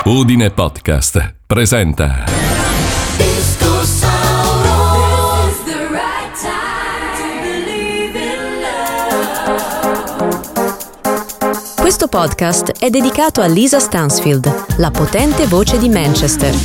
Udine Podcast presenta Questo podcast è dedicato a Lisa Stansfield, la potente voce di Manchester.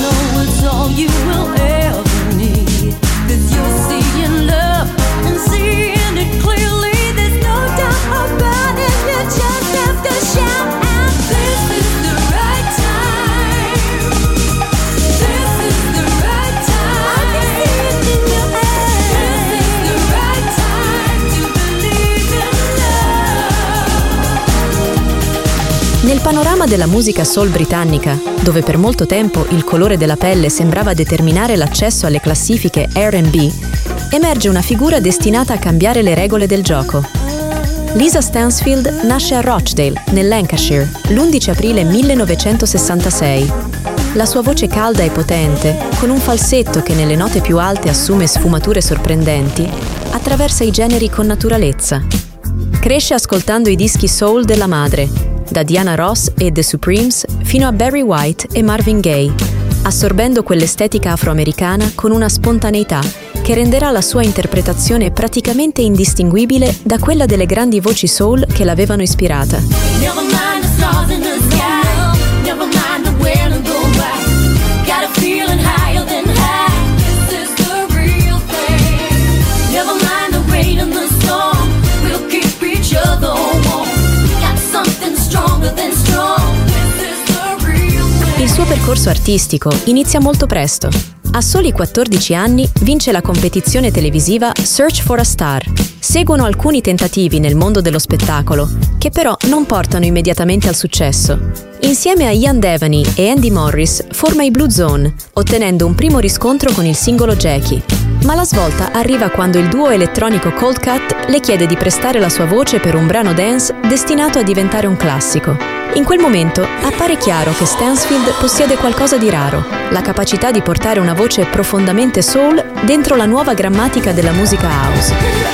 Nel panorama della musica soul britannica, dove per molto tempo il colore della pelle sembrava determinare l'accesso alle classifiche R&B, emerge una figura destinata a cambiare le regole del gioco. Lisa Stansfield nasce a Rochdale, nel Lancashire, l'11 aprile 1966. La sua voce calda e potente, con un falsetto che nelle note più alte assume sfumature sorprendenti, attraversa i generi con naturalezza. Cresce ascoltando i dischi soul della madre, da Diana Ross e The Supremes fino a Barry White e Marvin Gaye, assorbendo quell'estetica afroamericana con una spontaneità che renderà la sua interpretazione praticamente indistinguibile da quella delle grandi voci soul che l'avevano ispirata. Il suo percorso artistico inizia molto presto. A soli 14 anni vince la competizione televisiva Search for a Star. Seguono alcuni tentativi nel mondo dello spettacolo, che però non portano immediatamente al successo. Insieme a Ian Devaney e Andy Morris forma i Blue Zone, ottenendo un primo riscontro con il singolo Jackie. Ma la svolta arriva quando il duo elettronico Cold Cut le chiede di prestare la sua voce per un brano dance destinato a diventare un classico. In quel momento appare chiaro che Stansfield possiede qualcosa di raro, la capacità di portare una voce profondamente soul dentro la nuova grammatica della musica house.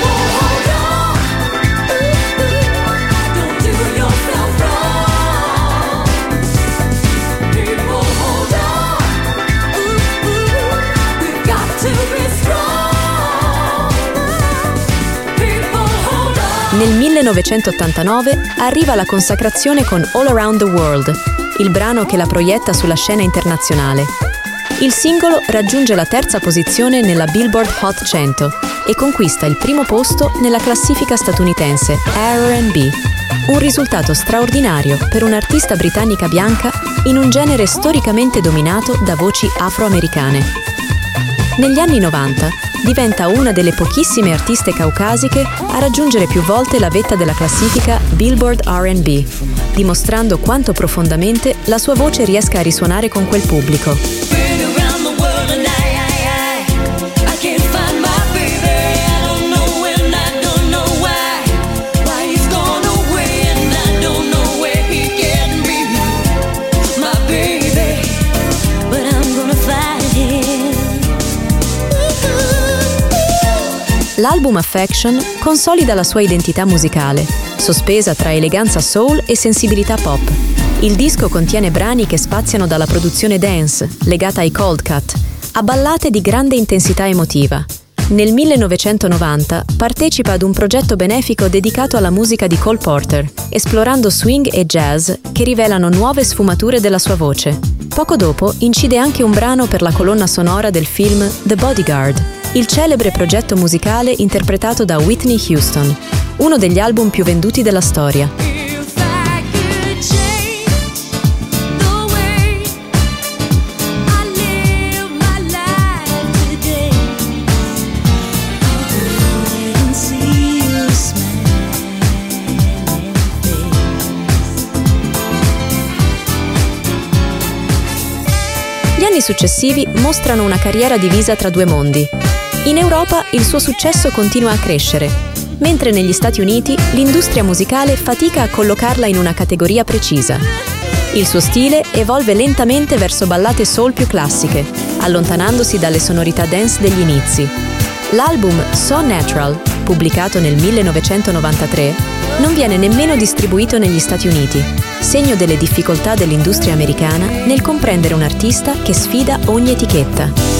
Nel 1989 arriva la consacrazione con All Around the World, il brano che la proietta sulla scena internazionale. Il singolo raggiunge la terza posizione nella Billboard Hot 100 e conquista il primo posto nella classifica statunitense R&B. Un risultato straordinario per un'artista britannica bianca in un genere storicamente dominato da voci afroamericane. Negli anni 90 diventa una delle pochissime artiste caucasiche a raggiungere più volte la vetta della classifica Billboard R&B, dimostrando quanto profondamente la sua voce riesca a risuonare con quel pubblico. L'album Affection consolida la sua identità musicale, sospesa tra eleganza soul e sensibilità pop. Il disco contiene brani che spaziano dalla produzione dance, legata ai Cold Cut, a ballate di grande intensità emotiva. Nel 1990 partecipa ad un progetto benefico dedicato alla musica di Cole Porter, esplorando swing e jazz che rivelano nuove sfumature della sua voce. Poco dopo incide anche un brano per la colonna sonora del film The Bodyguard, il celebre progetto musicale interpretato da Whitney Houston, uno degli album più venduti della storia. Gli anni successivi mostrano una carriera divisa tra due mondi. In Europa il suo successo continua a crescere, mentre negli Stati Uniti l'industria musicale fatica a collocarla in una categoria precisa. Il suo stile evolve lentamente verso ballate soul più classiche, allontanandosi dalle sonorità dance degli inizi. L'album So Natural pubblicato nel 1993, non viene nemmeno distribuito negli Stati Uniti, segno delle difficoltà dell'industria americana nel comprendere un artista che sfida ogni etichetta.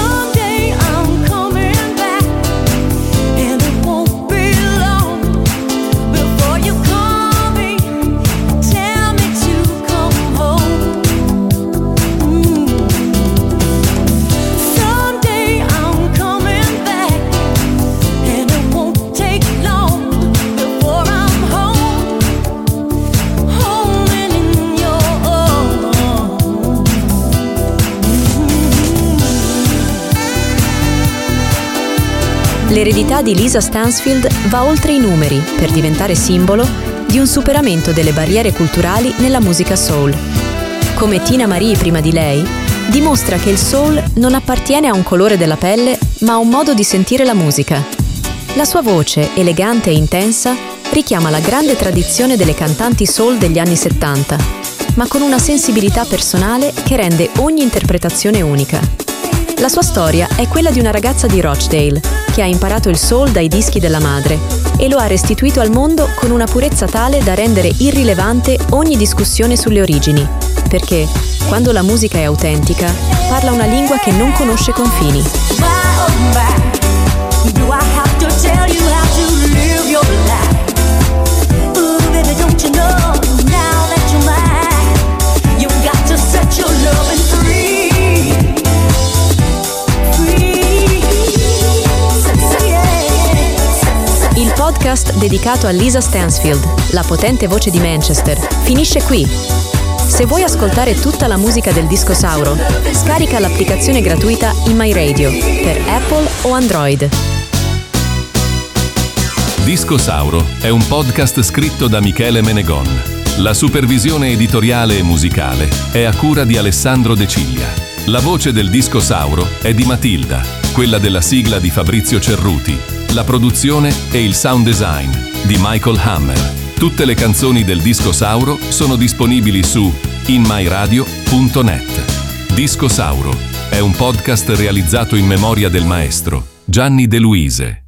L'eredità di Lisa Stansfield va oltre i numeri per diventare simbolo di un superamento delle barriere culturali nella musica soul. Come Tina Marie prima di lei, dimostra che il soul non appartiene a un colore della pelle, ma a un modo di sentire la musica. La sua voce, elegante e intensa, richiama la grande tradizione delle cantanti soul degli anni 70, ma con una sensibilità personale che rende ogni interpretazione unica. La sua storia è quella di una ragazza di Rochdale che ha imparato il soul dai dischi della madre e lo ha restituito al mondo con una purezza tale da rendere irrilevante ogni discussione sulle origini, perché quando la musica è autentica parla una lingua che non conosce confini. Il podcast dedicato a Lisa Stansfield, la potente voce di Manchester, finisce qui. Se vuoi ascoltare tutta la musica del Discosauro, scarica l'applicazione gratuita In My Radio per Apple o Android. Discosauro è un podcast scritto da Michele Menegon. La supervisione editoriale e musicale è a cura di Alessandro De Ciglia. La voce del Discosauro è di Matilda, quella della sigla di Fabrizio Cerruti. La produzione e il sound design di Michael Hammer. Tutte le canzoni del Discosauro sono disponibili su inmyradio.net. Discosauro è un podcast realizzato in memoria del maestro Gianni De Luise.